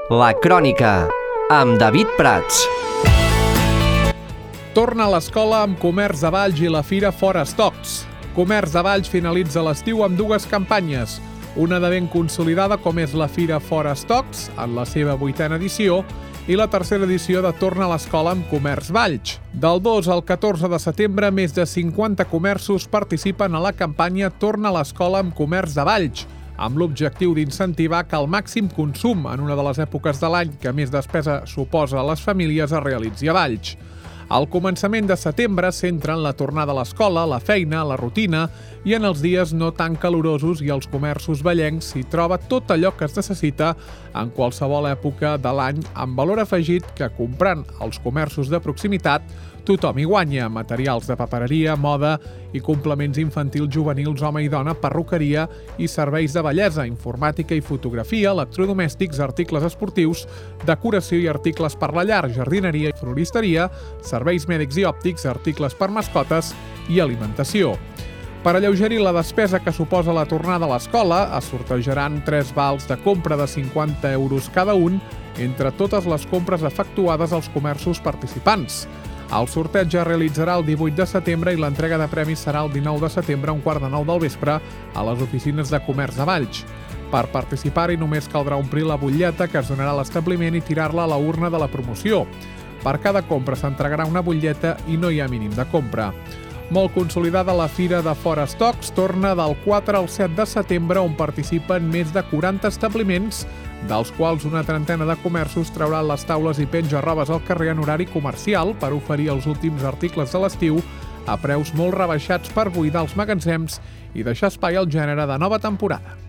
La Crònica, amb David Prats. Torna a l'escola amb Comerç de Valls i la Fira Fora Stocks. Comerç de Valls finalitza l'estiu amb dues campanyes, una de ben consolidada com és la Fira Fora Stocks, en la seva 8ª edició, i la tercera edició de Torna a l'escola amb Comerç Valls. Del 2 al 14 de setembre, més de 50 comerços participen a la campanya Torna a l'escola amb Comerç de Valls, amb l'objectiu d'incentivar que el màxim consum en una de les èpoques de l'any que més despesa suposa a les famílies es realitzi a Valls. Al començament de setembre centra en la tornada a l'escola, la feina, la rutina i en els dies no tan calorosos i als comerços vallencs s'hi troba tot allò que es necessita en qualsevol època de l'any amb valor afegit que comprant als comerços de proximitat tothom hi guanya: materials de papereria, moda i complements infantils, juvenils, home i dona, perruqueria i serveis de bellesa, informàtica i fotografia, electrodomèstics, articles esportius, decoració i articles per la llar, jardineria i floristeria, serveis mèdics i òptics, articles per mascotes i alimentació. Per alleugerir la despesa que suposa la tornada a l'escola, es sortejaran 3 vals de compra de 50 euros cada un entre totes les compres efectuades als comerços participants. El sorteig es realitzarà el 18 de setembre i l'entrega de premis serà el 19 de setembre a 8:45 del vespre a les oficines de Comerç de Valls. Per participar-hi només caldrà omplir la butlleta que es donarà a l'establiment i tirar-la a la urna de la promoció. Per cada compra s'entregarà una butlleta i no hi ha mínim de compra. Molt consolidada, la Fira de Fora Stocks torna del 4 al 7 de setembre, on participen més de 40 establiments, dels quals una trentena de comerços trauran les taules i penja-robes al carrer en horari comercial per oferir els últims articles de l'estiu a preus molt rebaixats per buidar els magatzems i deixar espai al gènere de nova temporada.